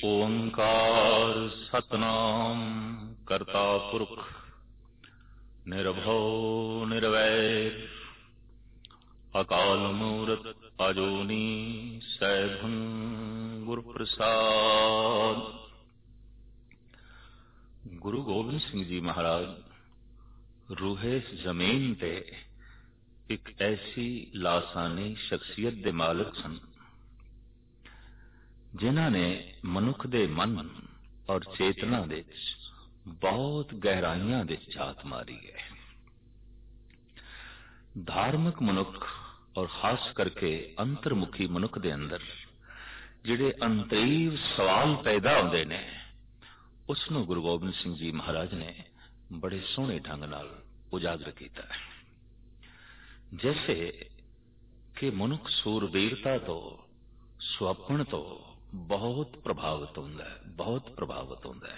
ओंकार सतनाम करता पुरख निर्भव निर्वैर अकाल मूरत अजूनी सैभं गुरु प्रसाद। गुरु गोबिंद सिंह जी महाराज रूहे जमीन ते एक ऐसी लासानी शख्सियत दे मालिक सन जिन्हां ने मनुख दे मन और चेतना दे बहुत गहराइयां दे झात मारी है। धार्मिक मनुख और खास करके अंतर्मुखी मनुख दे अंदर जिहड़े अंतरीव सवाल पैदा होंदे ने उसनूं गुरु गोबिंद सिंह जी महाराज ने बड़े सोहणे ढंग नाल उजागर कीता है। जैसे कि मनुख सूरबीरता तो सुअपण तो बहुत प्रभावित होंदा है, बहुत प्रभावित होंदा है।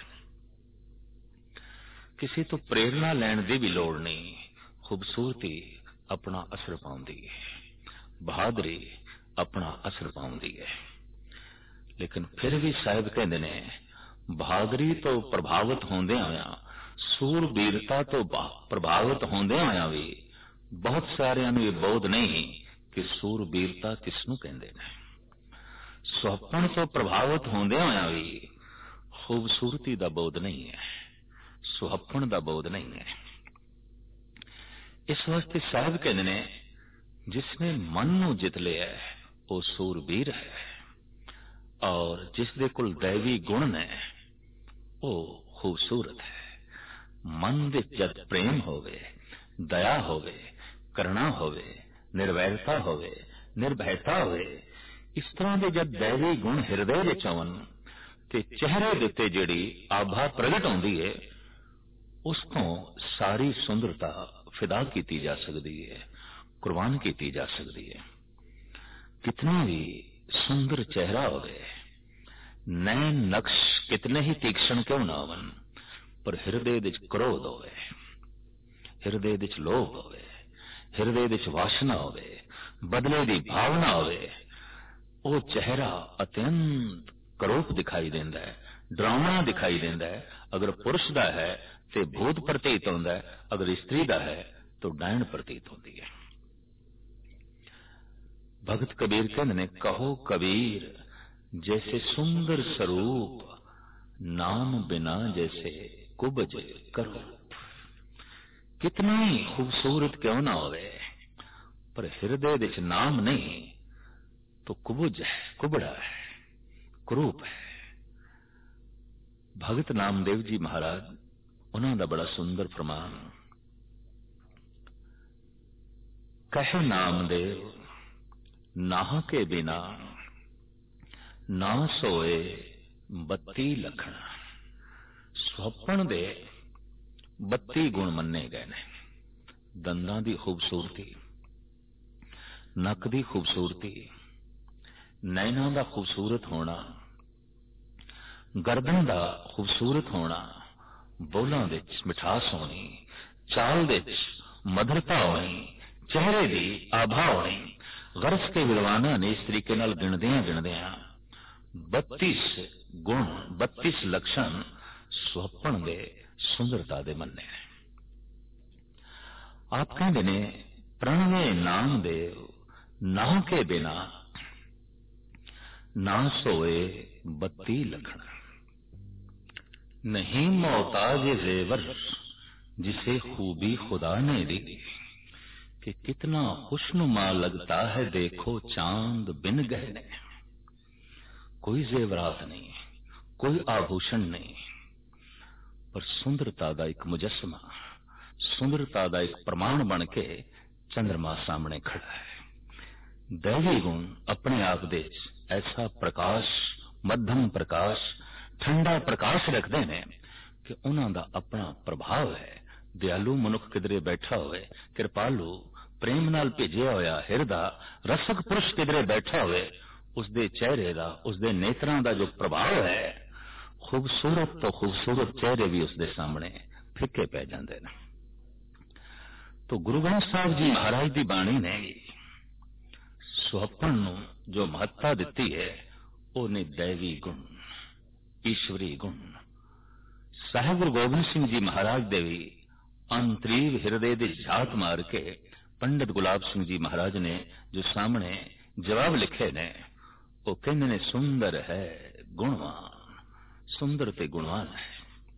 किसी तो प्रेरणा लैण दी भी लोड़ नहीं, खूबसूरती अपना असर पाउंदी है, बहादुरी अपना असर पाउंदी है। लेकिन फिर भी साहिब कहंदे ने बहादुरी तो प्रभावित होंदे होया, सूरबीरता तो प्रभावित होंदे होया भी बहुत सारियां नूं इह बोध नहीं कि सूरबीरता किसनूं कहंदे ने। सुअपण तो प्रभावित होंदे होया भी खूबसूरती दा बोध नहीं है, सुअपण दा बोध नहीं है। इस वास्ते साहिब कहंदे ने जिसने मन नूं जित लिया है वो सूरबीर है, और जिस दे कोल दैवी गुण ने वो खूबसूरत है। मन दे जद प्रेम होवे, दया होवे, करुणा होवे, निर्वैरता होवे, निर्भयता होवे, इस तरह के जब दैवी गुण हृदय विच आवन ते चेहरे दे उत्ते जिहड़ी आभा प्रगट होंदी है उस तो सारी सुंदरता फिदा की जा सकती है, कुर्बान की जा सकती है। कितना भी सुंदर चेहरा होवे, नैन नक्श कितने ही तीक्ष्ण क्यों ना होवन, पर हृदय विच क्रोध होवे, हृदय विच लोभ होवे, हृदय विच वासना होवे, बदले दी भावना होवे, वो चेहरा अत्यंत करोप दिखाई देंदा है, डरावना दिखाई देंदा है। अगर पुरुष दा है तो भूत प्रतीत होंदा है, अगर स्त्री दा है तो डायन प्रतीत होती है। भगत कबीर कहंदे ने कहो कबीर जैसे सुंदर स्वरूप, नाम बिना जैसे कुबज करूप। कितना ही खूबसूरत क्यों ना होवे, पर हृदय विच नाम नहीं तो कुबुज है, कुबड़ा है, कुरूप है। भगत नामदेव जी महाराज उन्हां दा बड़ा सुंदर फरमान, कहे नामदेव नाह के बिना ना सोए 32 लखण। सुअपण दे 32 गुण मन्ने गए ने। दंदां दी खूबसूरती, नक दी खूबसूरती, नैना दा खूबसूरत होना, गर्दन दा खूबसूरत होना, बोलां विच मिठास होनी, चाल विच मधुरता होनी, चेहरे दी आभा होनी। गरज के विद्वानां ने इस तरीके नाल गिणदियां 32 गुण 32 लक्षण सुअपण दे सुंदरता दे मन्ने। आप कहंदे ने प्रणवे नामदेव नाह के बिना ना सोए 32 लखण। नहीं मोहताज जेवर जिसे खूबी खुदा ने दी, कि कितना खुशनुमा लगता है देखो चांद बिन गहने। कोई जेवरात नहीं, कोई आभूषण नहीं, पर सुंदरता दा एक मुजस्समा, सुंदरता दा एक प्रमाण बन के चंद्रमा सामने खड़ा है। दैवी गुण अपने आप दे ऐसा प्रकाश, मध्यम प्रकाश, ठंडा प्रकाश रखते हैं कि उन्हां दा अपना प्रभाव है। दयालु मनुख किधरे बैठा होवे, कृपालु प्रेम नाल भेजिया होया हिरदा रसक पुरुष किधरे बैठा होवे, उसदे चेहरे दा, उसदे नेत्रां दा जो प्रभाव है, खूबसूरत तो खूबसूरत चेहरे भी उसदे सामने फिक्के पै जांदे ने। तो गुरु ग्रंथ साहिब जी महाराज दी बाणी ने सुअपण नूं जो महत्ता दिती है वो ने दैवी गुण, ईश्वरी गुण। साहिब गुरु गोबिंद सिंह जी महाराज दे भी अंतरीव हिरदे दे झात मार के पंडित गुलाब सिंह जी महाराज ने जो सामने जवाब लिखे ने, वो कहते ने सुंदर है गुणवान, सुंदर ते गुणवान है।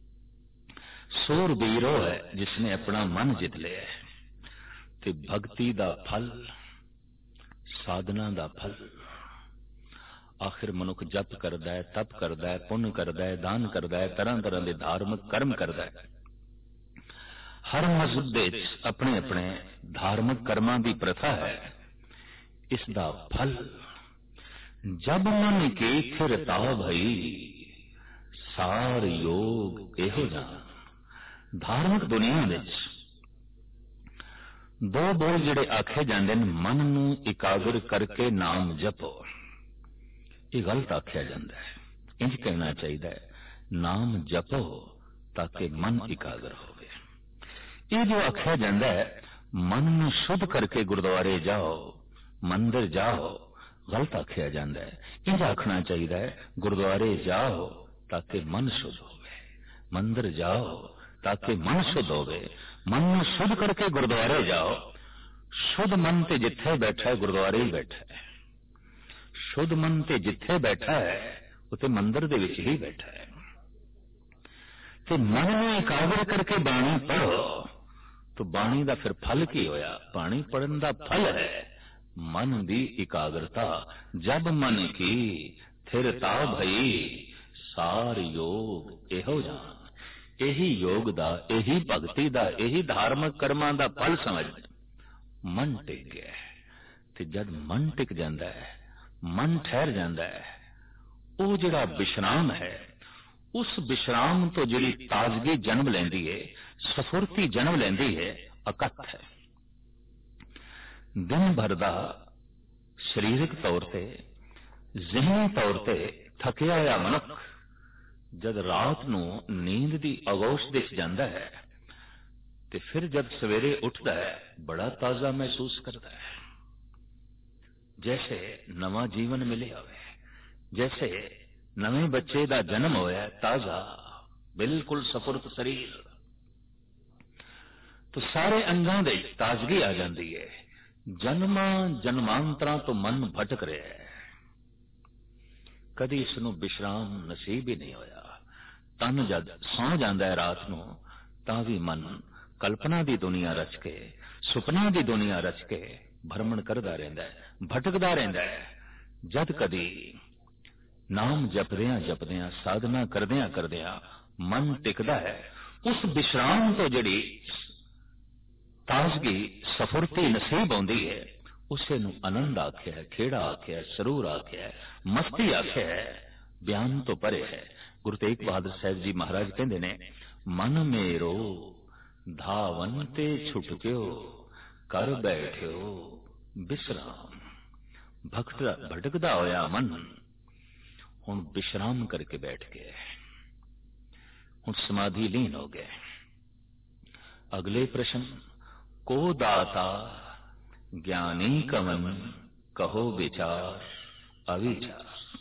सूरबीर है जिसने अपना मन जित लिया है, ते भगती दा फल, साधना दा फल। आखिर मनुख जप करदा है, तप करदा है, पुण्य करदा है, दान करदा है, तरह तरह के धार्मिक कर्म करदा है। हर मजहब दे अपने अपने धार्मिक कर्मां की प्रथा है। इसदा फल जब मन की थिरता भई सार योग एहो जान। धार्मिक दुनिया विच दो बोल जिहड़े आखे जांदे ने, मन नूं एकाग्र करके नाम जपो, ये गलत आख्या जाता है। इंज कहना चाहिए नाम जपो ताकि मन एकाग्र होवे। ये जो आख्या जाता है मन नूं शुद्ध करके गुरुद्वारे जाओ, मंदिर जाओ, गलत आख्या जाता है। इंज आखना चाहिए गुरुद्वारे जाओ ताकि मन शुद्ध होवे, मंदिर जाओ ताकि मन शुद्ध होवे। मन नूं शुद्ध करके गुरुद्वारे जाओ। शुद्ध मन ते जिथे बैठा है गुरुद्वारे ही बैठा है। शुद्ध मन ते जिथे बैठा है उते मंदिर दे विच ही बैठा है। ते मन नूं एकाग्र करके बाणी पढ़ो तो बाणी दा फिर फल की होया? बाणी पढ़न दा फल है मन दी एकाग्रता। जब मन की थिरता भई सार योग एहो जान। यही योग दा, यही भगती दा, यही धार्मिक कर्मां दा फल समझ मन टिक गया। ते जद मन टिक जांदा है, मन ठहर जाता है, वो जिहड़ा विश्राम है, उस विश्राम तो जिहड़ी ताजगी जन्म लैंदी है, सफुरती जन्म लैंदी है, अकत है। दिन भर दा शरीरक तौर ते, ज़हनी तौर ते थकिया होया मनुख जद रात नूं नींद दी अगोश दे जांदा है ते फिर जब सवेरे उठदा है बड़ा ताजा महसूस करता है, जैसे नवा जीवन मिले होवे, जैसे नवे बच्चे दा जन्म होया, ताजा बिल्कुल सफुरत शरीर। तो सारे अंगां दे ताजगी आ जाती है। जन्मां जन्मांतरां तो मन भटक रहा है, कदी इसनूं विश्राम नसीब ही नहीं होया। तन जद सौ जांदा है रात नूं तां भी मन कल्पना दी दुनिया रच के, सुपना दी दुनिया रच के भ्रमण करदा रहिंदा है, भटकदा रहिंदा है। जद कदी नाम जपदियां जपदियां, साधना करदियां करदियां मन टिकदा है, उस विश्राम तो जिहड़ी ताजगी सफुरती नसीब होंदी है, उसे नूं आनंद आख्या है, खेड़ा आख्या है, सरूर आख्या है, मस्ती आख्या है, बयान तो परे है। गुरु तेग बहादुर साहब जी महाराज कहते ने, मन मेरो धावन ते छुटक्यो कर बैठ्यो विश्राम। भटकदा होया मन हुण विश्राम करके बैठ गए, हुण समाधि लीन हो गए। अगले प्रश्न, को दाता ज्ञानी कवन कहो विचार अविचार।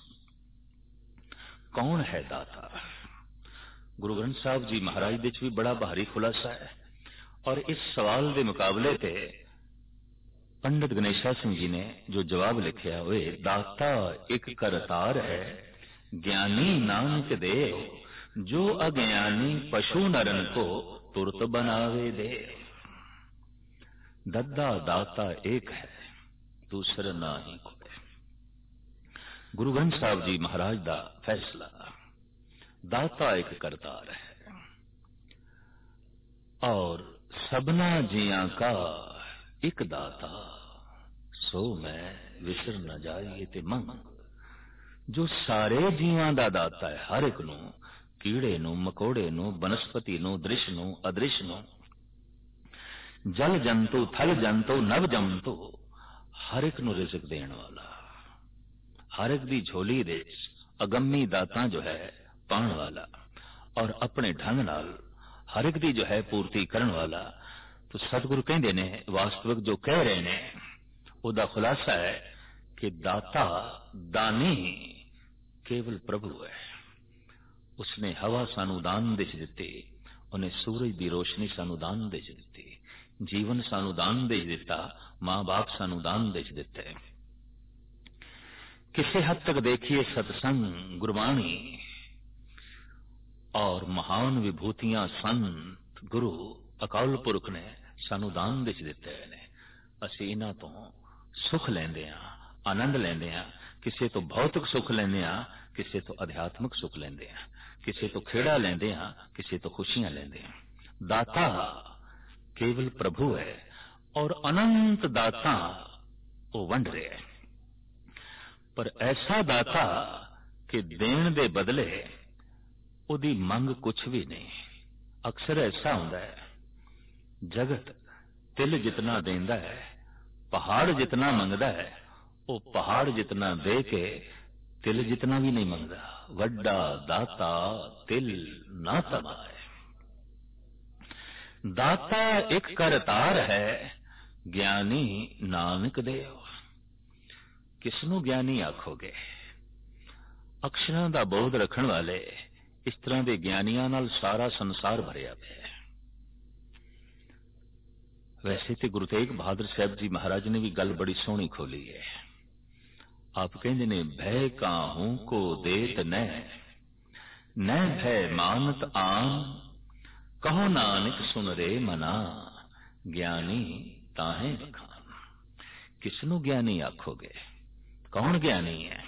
कौन है दाता? गुरु ग्रंथ साहब जी महाराज दे भी बड़ा भारी खुलासा है। और इस सवाल के मुकाबले ते पंडित गणेशा सिंह जी ने जो जवाब लिखा वे, दाता एक करतार है ज्ञानी नानक देव, जो अज्ञानी पशु नरन को तुरत बनावे दे। दद्दा दाता एक है, दूसरा ना ही कोई। गुरु ग्रंथ साहब जी महाराज दा फैसला, दाता एक करतार है और सबना जियां का एक दाता, सो मैं विसर न जाइए ते मंग। जो सारे जीवां दा दाता है, हर एक नूं, कीड़े नूं, मकोड़े नूं, वनस्पति नूं, दृश्य नूं, अदृश्य नूं, जल जंतु, थल जंतु, नव जंतु, हर एक नूं रिज़्क देण वाला, हर एक दी झोली दे अगम्मी दाता जो है पाण वाला, और अपने ढंग नाल हर एक दी जो है पूर्ति करन वाला। तो सतगुरु कहंदे ने, वास्तविक जो कह रहे ने उदा खुलासा है कि दाता दानी केवल प्रभु है। उसने हवा सानू दान दे दिते, उन्हें सूरज की रोशनी सानू दान दे दिती, जीवन सानू दान दे दिता, मां बाप सानू दान दे दिते। किसी हद तक देखिए सत्संग, गुरबाणी और महान विभूतियां संत गुरु अकाल पुरख ने सानू दान दे दिते ने। असीं इन्हां तो सुख लैंदे हां, आनंद लैंदे हां। किसी तो भौतिक सुख लैंदे हां, किसी तो अध्यात्मिक सुख लैंदे हां, किसी तो खेड़ा लैंदे हां, किसी तो खुशियां लैंदे हां। दाता केवल प्रभु है और अनंत दाता वो वंड रहा है, पर ऐसा दाता कि देण दे बदले उदी मंग कुछ भी नहीं। अक्सर ऐसा होता है, जगत तिल जितना देंदा है, पहाड़ जितना मंगदा है, वो पहाड़ जितना दे के तिल जितना भी नहीं मंगदा। वड्डा दाता तिल ना तमाए। दाता एक करतार है, ज्ञानी नानक देव। किसनू ज्ञानी आखोगे? अक्षरां दा बोध रखण वाले इस तरह के ज्ञानियां नाल सारा संसार भरिया पिया। वैसे तो गुरु तेग बहादुर साहब जी महाराज ने भी गल बड़ी सोहनी खोली है। आप कहते ने, भय काहू को देत न भय मानत आन, कहो नानक सुन रे मना, ज्ञानी ताहे बखान। किसनू ज्ञानी आखोगे? कौन ज्ञानी है?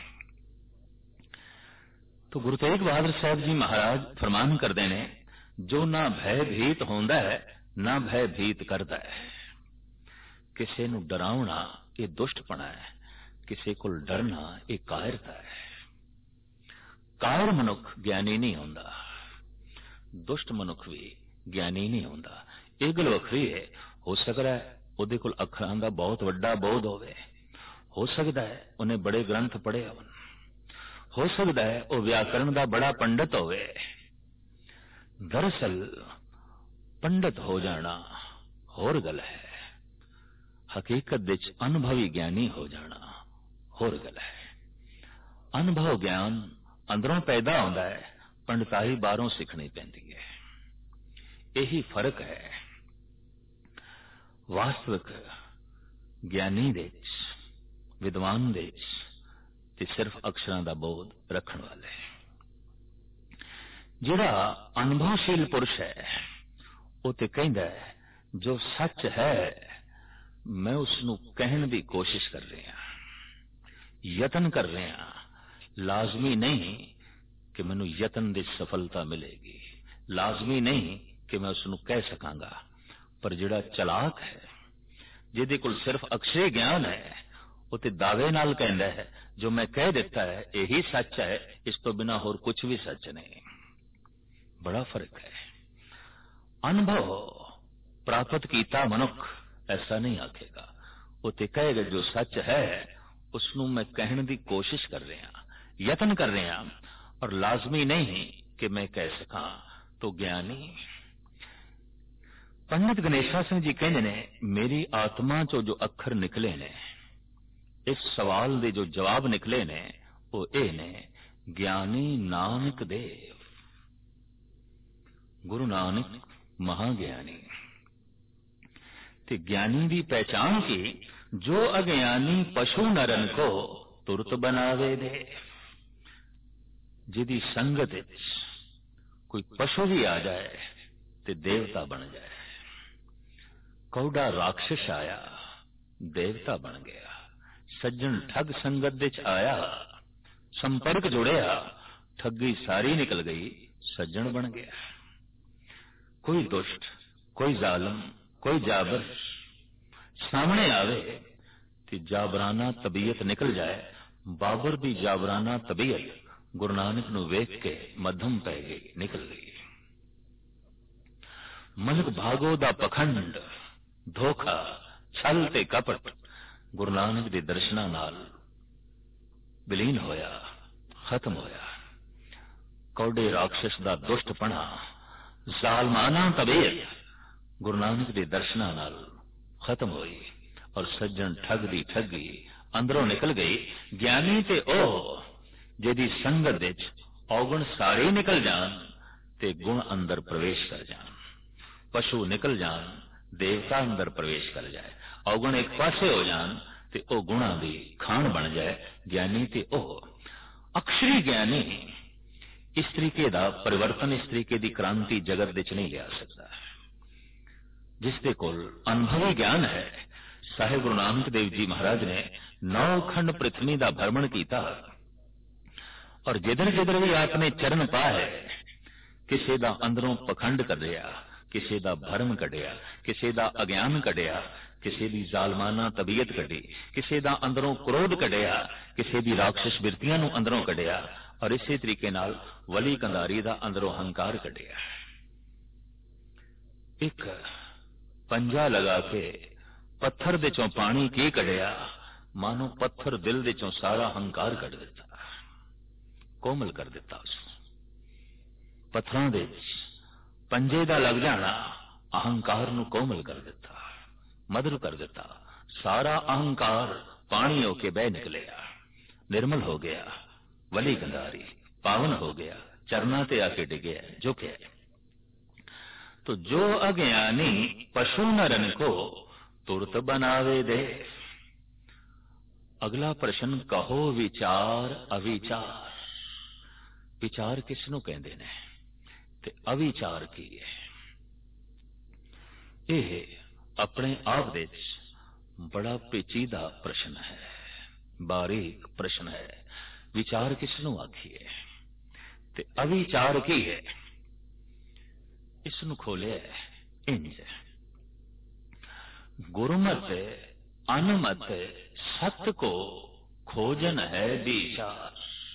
तो गुरु तेग बहादुर साहब जी महाराज फरमान करते हैं, जो ना भय भीत होंदा है ना भय भीत करता है। किसी नू डरावना ये दुष्टपना है, किसी को डरना ये कायरता है। कायर मनुख ज्ञानी नहीं होंदा, दुष्ट मनुख भी ज्ञानी नहीं होंदा। ये गल वखरी है। हो सकता है उहदे कोल अखरां दा बहुत वड्डा बोध होवे, हो सकता है उन्हें बड़े ग्रंथ पढ़े हो सकता है वह व्याकरण का बड़ा पंडित होवे। दरअसल पंडित हो जाना होर गल है, हकीकत विच अनुभवी ज्ञानी हो जाना होर गल है। अनुभव ज्ञान अंदरों पैदा होता है, पंडिताई बाहरों सीखनी पैंदी है। यही फर्क है वास्तविक ज्ञानी दे विद्वान दे ते सिर्फ अक्षरां दा बोध रखण वाले। जिहड़ा अनुभवशील पुरुष है वो ते कहंदा है, जो सच है मैं उसनू कहण दी कोशिश कर रहा, यतन कर रहा। लाजमी नहीं कि मैनू यतन दी सफलता मिलेगी, लाजमी नहीं कि मैं उसनू कह सकांगा। पर जिहड़ा चलाक है, जिहदे कोल सिर्फ अक्षय ज्ञान है, वो ते दावे नाल कहंदा है, जो मैं कह देता है यही सच है, इस तो बिना होर कुछ भी सच नहीं। बड़ा फर्क है। अनुभव प्राप्त कीता मनुख ऐसा नहीं आखेगा, वो ते कहेगा जो सच है उसनू मैं कहने की कोशिश कर रहा, यत्न कर रहा, और लाजमी नहीं कि मैं कह सका। तो ज्ञानी पंडित गणेशा सिंह जी कहते ने, मेरी आत्मा चो जो अखर निकले ने, इस सवाल दे जो जवाब निकले ने, वो ये ने, ज्ञानी नानक देव। गुरु नानक महाज्ञानी। ते ज्ञानी की पहचान की, जो अज्ञानी पशु नरन को तुरत बनावे दे। जिदी संगत कोई पशु भी आ जाए ते देवता बन जाए। कौड़ा राक्षस आया, देवता बन गया। सज्जन ठग संगत विच आया, संपर्क जुड़िया, ठगी सारी निकल गई, सज्जन बन गया। कोई दुष्ट, कोई जालम, कोई जाबर सामने आवे कि जाबराना तबीयत निकल जाए। बाबर की जाबराना तबीयत गुरु नानक नू वेख के मध्यम पै गई, निकल गई। मलक भागो दा पखंड, धोखा, छल ते कपट गुरु नानक दे दर्शनां नाल विलीन होया, खत्म होया। कौड़े राक्षस दा दुष्टपना, जालमाना तबीयत गुरु नानक दे दर्शनां नाल खत्म हुई, और सज्जन ठग दी ठगी अंदरों निकल गई। ज्ञानी ते ओ जिहदी संगत विच औगण सारे निकल जान ते गुण अंदर प्रवेश कर जान। पशु निकल जान, देवता अंदर प्रवेश कर जाए। औगण एक पासे हो जान ते ओ गुणा दी खान बन जाए। ज्ञानी ते ओ अक्षरी ज्ञानी इस तरीके दा परिवर्तन, इस तरीके दी क्रांति जगत विच नहीं लिया सकता। जिसदे कोल अनुभवी ज्ञान है, साहिब गुरु नानक देव जी महाराज ने 9 खंड पृथ्वी का भ्रमण किया और जिधर जिधर भी आपने चरण पाए, किसी का अंदरों पखंड कढ़िया, किसी का भरम कढ़िया, किसी का अज्ञान कढ़िया, किसी की जालमाना तबीयत कढ़ी, किसी का अंदरों क्रोध कढ़िया, किसी की राक्षस बिरतियां नूं अंदरों कढ़िया और इसी तरीके नाल वली कंधारी का अंदरों हंकार कढ़िया। एक पंजा लगा के पत्थर दे चों पानी की कढ़िया, मानो पत्थर दिल दे चों सारा हंकार कढ़ दिता, कोमल कर दिता। उसनूं पत्थरां दे पंजे दा लग जाना अहंकार नूं कोमल कर दिता, मधुर कर दिता। सारा अहंकार पानी होके बह निकलिया, निर्मल हो गया, वली कंधारी पावन हो गया, चरना ते आके डिगे झुके। तो जो अज्ञानी पशु नरन को तुरत बनावे दे। अगला प्रश्न, कहो विचार अविचार। विचार किसनों कहते ने ते अविचार की है? यह अपने आप दे बड़ा पेचीदा प्रश्न है, बारीक प्रश्न है। विचार किसनों आखिए ते अविचार की है? इसनू खोले इंज, गुरुमत अनमत सत्य को खोजन है विचार।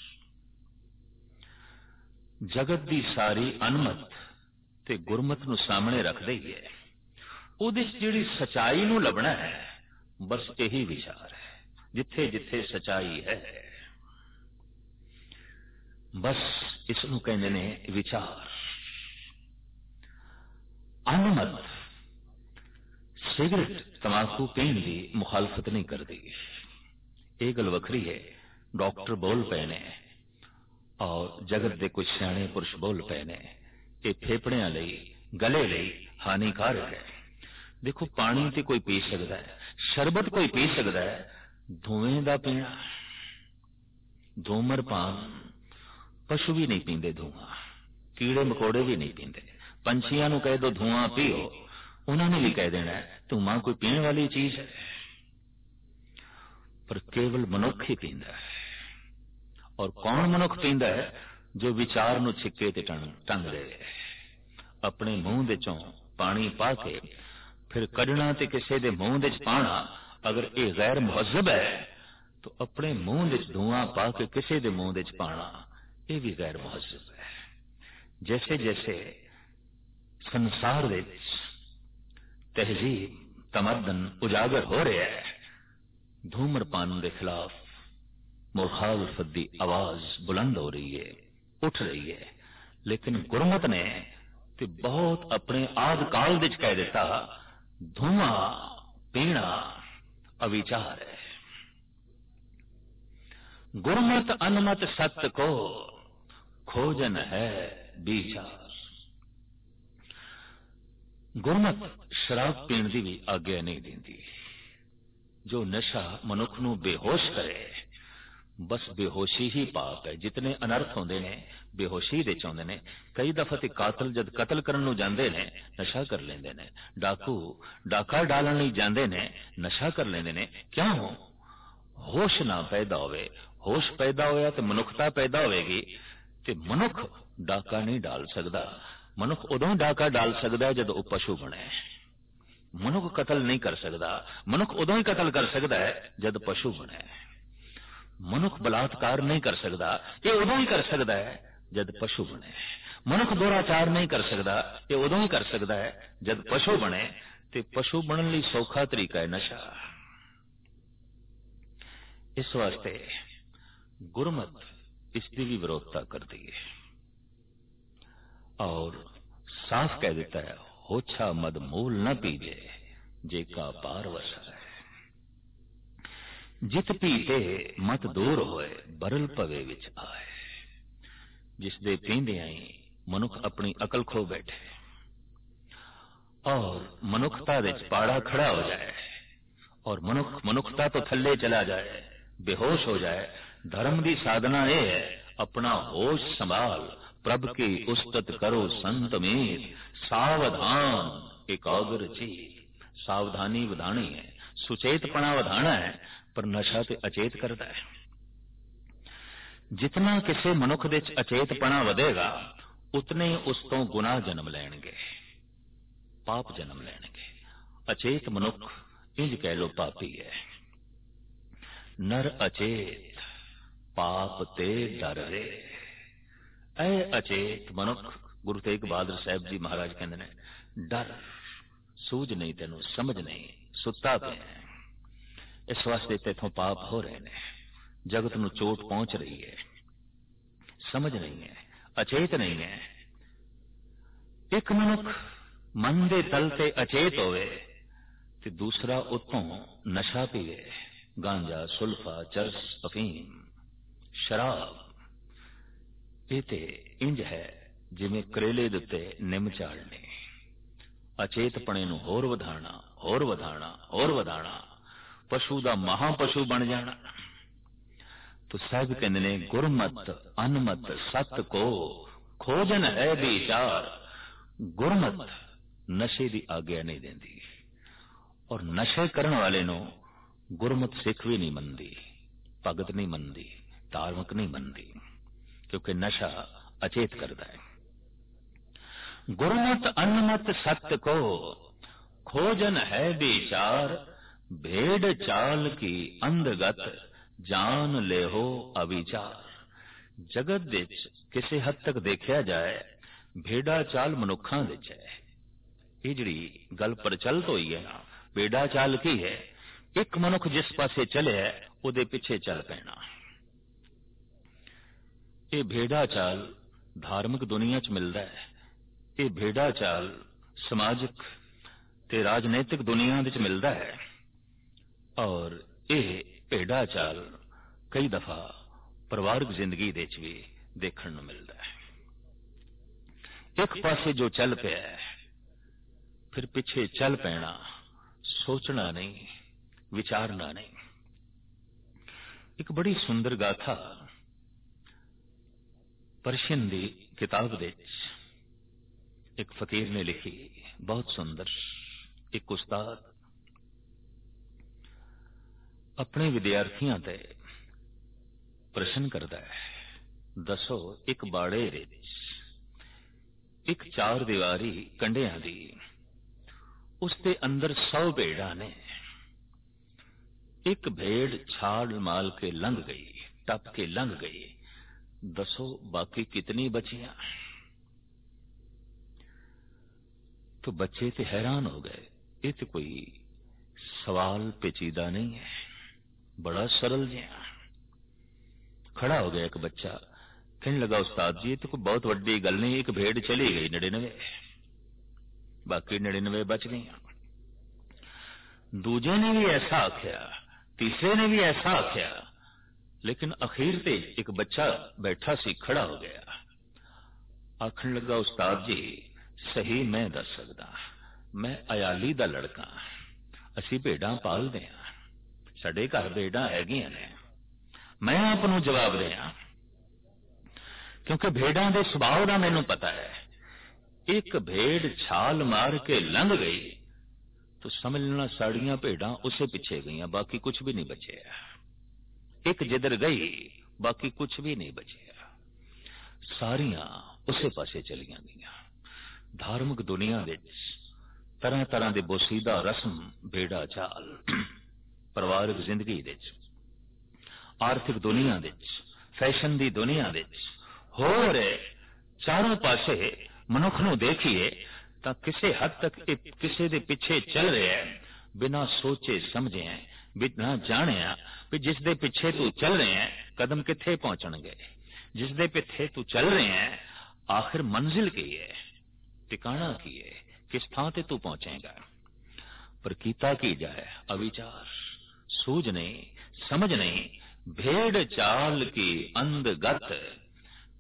जगत दी सारी अनमत ते गुरमत नू सामने रख दईए, उहदे च जिहड़ी सच्चाई नू लभना है, बस यही विचार है। जिथे जिथे सच्चाई है, बस इसनू कहंदे ने विचार। अनमत सिगरेट तंबाकू पीण की मुखालफत नहीं करती, ये गल वखरी है। डॉक्टर बोल पे ने और जगत के कुछ सियाणे पुरुष बोल पे ने, ये फेफड़ियां लई, गले लई हानिकारक है। देखो, पानी तो कोई पी सकता है, शरबत कोई पी सकता है, धुएं दा पीना, धूमरपान पशु भी नहीं पींदे धुआं, कीड़े मकोड़े भी नहीं पींदे। पंछियां नूं कह दो धुआं पीओ, उन्होंने भी कह देना धुआं कोई पीने वाली चीज है, पर केवल मनुख ही पींदा है। और कौन मनुख पींदा है? जो विचार नूं छिक्के ते टंग दे, अपने मुंह दे चों पानी पा के फिर कढ़ना ते किसी दे मुंह दे पाना। अगर ये गैर मुहज्जब है तो अपने मुंह दे धुआं पा के किसी दे मुंह दे पाना, ये भी गैर मुहज्जब है। जैसे जैसे संसार दे तहजीब तमद्दन उजागर हो रहा है, धूम्रपान के खिलाफ मुखालफत दी आवाज बुलंद हो रही है, उठ रही है। लेकिन गुरमत ने ते बहुत अपने आद काल विच कह दिता, धुआं पीना अविचार है। गुरमत अनमत सत्य को खोजन है विचार। गुरमत शराब पीण की भी आज्ञा नहीं देती। जो नशा मनुख नूं बेहोश करे, बस बेहोशी ही पाप है। जितने अनर्थ होंदे ने बेहोशी दे चाहुंदे ने। कई दफा ते कातल जद कतल करन नूं जांदे ने नशा कर लेंदे ने, डाकू डाका डालण लई जांदे ने नशा कर लेंदे ने। क्यों? होश ना पैदा होवे। होश पैदा होया तो मनुखता पैदा होएगी, ते मनुख डाका नहीं डाल सकदा। मनुख उदों डाका डाल सकदा है जब वह पशु बने। मनुख कतल नहीं कर सकता। मनुख उदों ही कतल कर सकता है जब पशु बने। मनुख बलात्कार नहीं कर सकता, ये उदों ही कर सकता है जब पशु बने। मनुख दुराचार नहीं कर सकता, ये उदों ही कर सकता है जब पशु बने। ते पशु बनने लई सौखा तरीका है नशा। इस वास्ते गुरमत इसकी भी विरोधता करती है और साफ कह देता है, होछा मद मूल न पीजे जे का पार वसा है। जित पीते मत दूर होए बरल पवे विच आए। जिसदे पींदियां ही मनुख अपनी अकल खो बैठे और मनुखता विच पाड़ा खड़ा हो जाए और मनुखता तो थल्ले चला जाए, बेहोश हो जाए। धर्म की साधना यह है अपना होश संभाल, प्रभ की उस्तत करो संत मीर, सावधान एकाग्र चीत। सावधानी वधानी है, सुचेतपना वधाना है, पर नशा ते अचेत करता है। जितना किसी मनुख दे अचेतपना वधेगा उतने उस तो गुनाह जन्म लैणगे, पाप जन्म लैणगे। अचेत मनुख इंज कह लो पापी है। नर अचेत पाप ते डर रे। ऐ अचेत मनुख, गुरु तेग बहादुर साहब जी महाराज कहते ने, डर सूझ नहीं, तेनों समझ नहीं, सुता पे है। इस वास्ते तेथों पाप हो रहे ने, जगत नूं चोट पहुंच रही है, समझ नहीं है, अचेत नहीं है। एक मनुख मन दे तल ते अचेत होवे ते दूसरा उतों नशा पीवे, गांजा, सुल्फा, चरस, अफीम, शराब। ये ते इंज है जिवें करेले दे उत्ते निम चाड़ने। अचेतपणे नूं होर वधाणा, होर वधाणा, होर वधाणा, पशु दा महापशु बन जाना। तो साहब कहंदे ने गुरमत अनमत सत को खोजन है विचार। गुरमत नशे की आज्ञा नहीं देंदी और नशे करने वाले नो गुरमत सिख भी नहीं मनदी, भगत नहीं मनदी, धार्मिक नहीं मनदी, क्योंकि नशा अचेत करता है। गुरमत अनमत सत्य को खोजन है विचार, भेड़ चाल की अंधगत जान ले हो अविचार। जगत विच किसी हद तक देखा जाए भेड़ा चाल मनुखा विच है। ये जिहड़ी गल प्रचलित हुई है ना, भेड़ा चाल की है, एक मनुख जिस पासे चले उहदे पिछे चल पैना। ये भेड़ा चाल धार्मिक दुनिया च मिलता है, ये भेड़ा चाल समाजिक ते राजनीतिक दुनिया विच मिलता है और ये भेड़ा चाल कई दफा परिवारक जिंदगी विच भी देखने नूं मिलता है। एक पासे जो चल पिया है फिर पिछे चल पैना, सोचना नहीं, विचारना नहीं। एक बड़ी सुंदर गाथा पर्शियन दी किताब विच एक फकीर ने लिखी, बहुत सुंदर। एक उस्ताद अपने विद्यार्थियों ते प्रश्न करता है, दसो एक बाड़े विच एक चार दीवारी कंडियां दी, उसके अंदर 100 भेड़ा ने। एक भेड़ छाल माल के लंघ गई, टप के लंघ गई, दसो बाकी कितनी बचियां? तो बच्चे तो हैरान हो गए, ये तो कोई सवाल पेचीदा नहीं है, बड़ा सरल जिहा। खड़ा हो गया एक बच्चा, कहने लगा उस्ताद जी ये तो कोई बहुत वड्डी गल नहीं, एक भेड़ चली गई 99, बाकी 99 बच गई। दूजे ने भी ऐसा आख्या, तीसरे ने भी ऐसा आख्या, लेकिन अखीर ते एक बच्चा बैठा सी खड़ा हो गया। आखन लगा उस्ताद जी सही मैं दस सकदा, मैं अयाली दा लड़का, असी भेड़ां पालदे हां, साडे घर भेड़ां हैगियां ने, मैं आप नूं जवाब दियां क्योंकि भेड़ां दे सुभाव दा मैनूं पता है। एक भेड़ छाल मार के लंघ गई तो समझ लेना साड़ियां भेड़ां उसे पीछे गईयां, बाकी कुछ भी नहीं बचेया। एक जिधर गई बाकी कुछ भी नहीं बचेया, सारियां उसे पासे चलियां गईयां। धार्मिक दुनिया विच तरह तरह के बोसीदा रस्म, भेड़ा चाल, परिवारक जिंदगी विच, आर्थिक दुनिया विच, फैशन की दुनिया विच होर चारों पासे मनुख नूं देखिए तो किसी हद तक किसी दे पीछे चल रहा है, बिना सोचे समझे, बिना जाने भी जिस दे पीछे तू चल रहे हैं कदम किथे पहुंचणगे, जिस दे पीछे तू चल रहे हैं आखिर मंजिल की है, ठिकाना की है, किस थां ते तू पहुंचेगा। पर कीता की जाए अविचार, सूझ नहीं, समझ नहीं, भेड़ चाल की अंधगत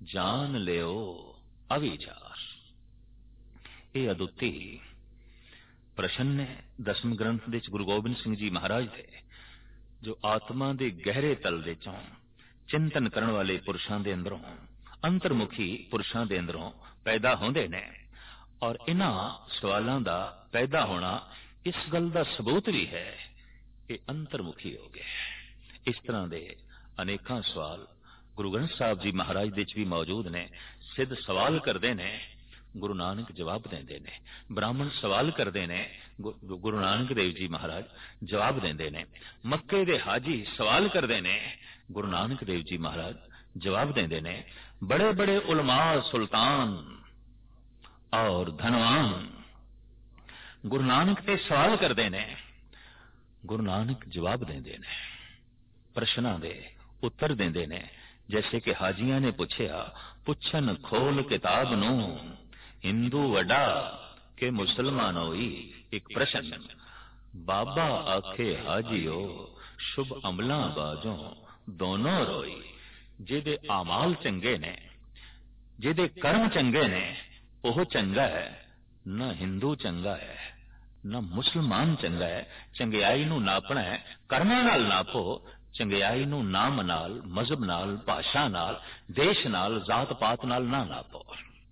जान लियो अविचार। ये अदुੱਤੀ प्रश्न ने 10वें ग्रंथ दे गुरु गोबिंद सिंह जी महाराज दे जो आत्मा दे गहरे तल दे चों चिंतन करन वाले पुरुषां दे अंदरों अंतर्मुखी पुरुषां दे अंदरों पैदा होंदे ने। और इन्हां सवालों दा पैदा होना इस गल दा सबूत भी है कि अंतर्मुखी हो गए। इस तरह दे अनेकां सवाल गुरु ग्रंथ साहब जी महाराज दे च भी मौजूद ने। सिद्ध सवाल करते ने, गुरु नानक जवाब देंदे ने। ब्राह्मण सवाल करते ने, गुरु नानक देव जी महाराज जवाब देंदे ने। मक्के दे हाजी सवाल करते ने, गुरु नानक देव जी महाराज जवाब देंदे ने। बड़े बड़े उलमा सुल्तान और धनवान गुरु नानक ते सवाल करते ने, गुरु नानक जवाब देंदे ने, प्रश्नां दे उत्तर देंदे ने। जैसे कि हाजियां ने पूछया, पुछन खोल किताब नूं हिंदू वडा के मुसलमान होई। एक प्रश्न। बाबा आखे हाजियो शुभ अमलां बाजों दोनों रोई। जिहदे आमाल चंगे ने, जिहदे कर्म चंगे ने, ओह चंगा है। न हिंदू चंगा है न मुसलमान चंगा है। चंगियाई नूं नापना है, कर्मां नाल नापो। चंगियाई नूं नाम नाल, मजहब नाल, भाषा नाल, देश नाल, जात पात नाल ना नापो।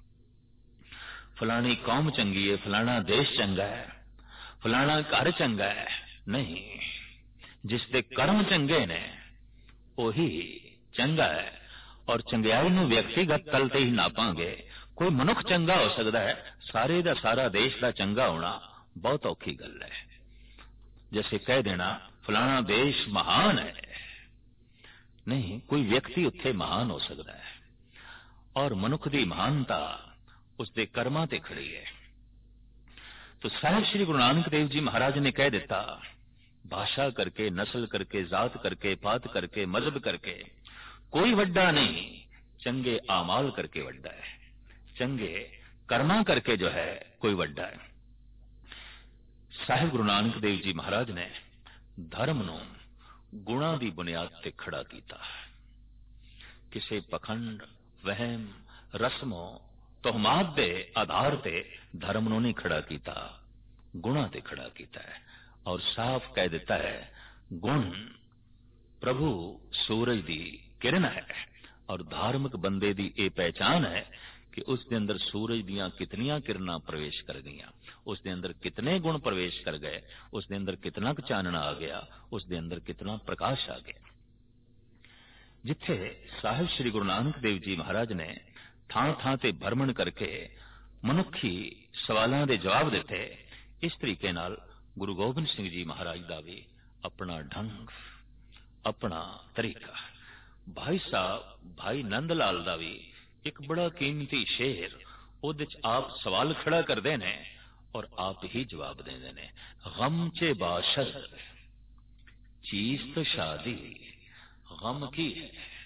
फलानी कौम चंगी है, फलाना देश चंगा है, फलाना घर चंगा है, नहीं। जिसके कर्म चंगे ने ओही चंगा है। और चंगियाई नूं व्यक्तिगत तल ते ही नापांगे। कोई मनुख चंगा हो सकता है, सारे दा सारा देश का चंगा होना बहुत औखी गल है। जैसे कह देना फलाना देश महान है, नहीं, कोई व्यक्ति उत्थे महान हो सकता है। और मनुख की महानता उसके कर्मां ते खड़ी है। तो साहिब श्री गुरु नानक देव जी महाराज ने कह दिता, भाषा करके, नस्ल करके, जात करके, पात करके, मजहब करके कोई वड्डा नहीं, चंगे आमाल करके वड्डा है। चंगे कर्मा करके जो है कोई वड्डा है। साहिब गुरु नानक देव जी महाराज ने धर्म नूं गुणा की बुनियाद ते खड़ा कीता। किसी पखंड, वहम, रस्मों, तोहमात दे आधार ते धर्म नूं नहीं खड़ा कीता, गुणा ते खड़ा कीता है। और साफ कह दिता है, गुण प्रभु सूरज दी किरण है। और धार्मिक बंदे दी ये पहचान है कि उसके अंदर सूरज दियां कितनियां किरणां प्रवेश कर गईयां, उसके अंदर कितने गुण प्रवेश कर गए, उसके अंदर कितना चानना आ गया, उसके अंदर कितना प्रकाश आ गया। जिथे साहिब श्री गुरु नानक देव जी महाराज ने थां थां ते भ्रमण करके मनुखी सवालों के जवाब दिते, इस तरीके नाल गुरु गोबिंद सिंह जी महाराज का भी अपना ढंग, अपना तरीका। भाई साहब भाई नंद लाल का भी एक बड़ा कीमती शेर, उहदे च आप सवाल खड़ा करते ने और आप ही जवाब देंदे ने। गम चे बाशद चीज तो शादी, गम की है,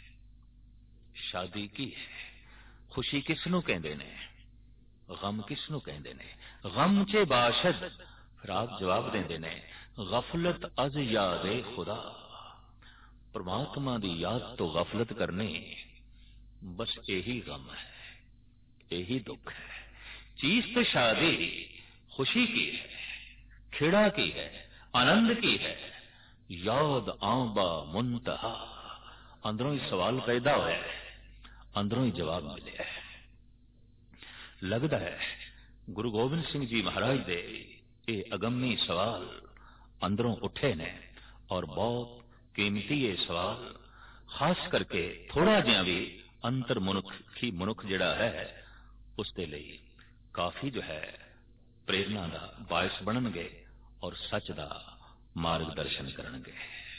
शादी की है। खुशी किसनू कहंदे ने, गम किसनू कहंदे ने। गम चे बाशद, फिर आप जवाब देंदे ने, गफलत अज यादे खुदा। परमात्मा दी याद तो गफलत करनी, बस यही गम है, यही दुख है। चीज तो शादी खुशी की है, खिड़ा की है, आनंद की है, याद आंबा मुंतहा। अंदरों ही सवाल पैदा हुआ है, अंदरों ही जवाब मिले है। लगता है गुरु गोबिंद सिंह जी महाराज दे ये अगम्मी सवाल अंदरों उठे ने और बहुत कीमती ये सवाल, खास करके थोड़ा जिहा भी अंतर मनुखी मनुख जिहड़ा है उसके लिए काफी जो है प्रेरणा का बायस बननगे और सच का मार्गदर्शन करनगे।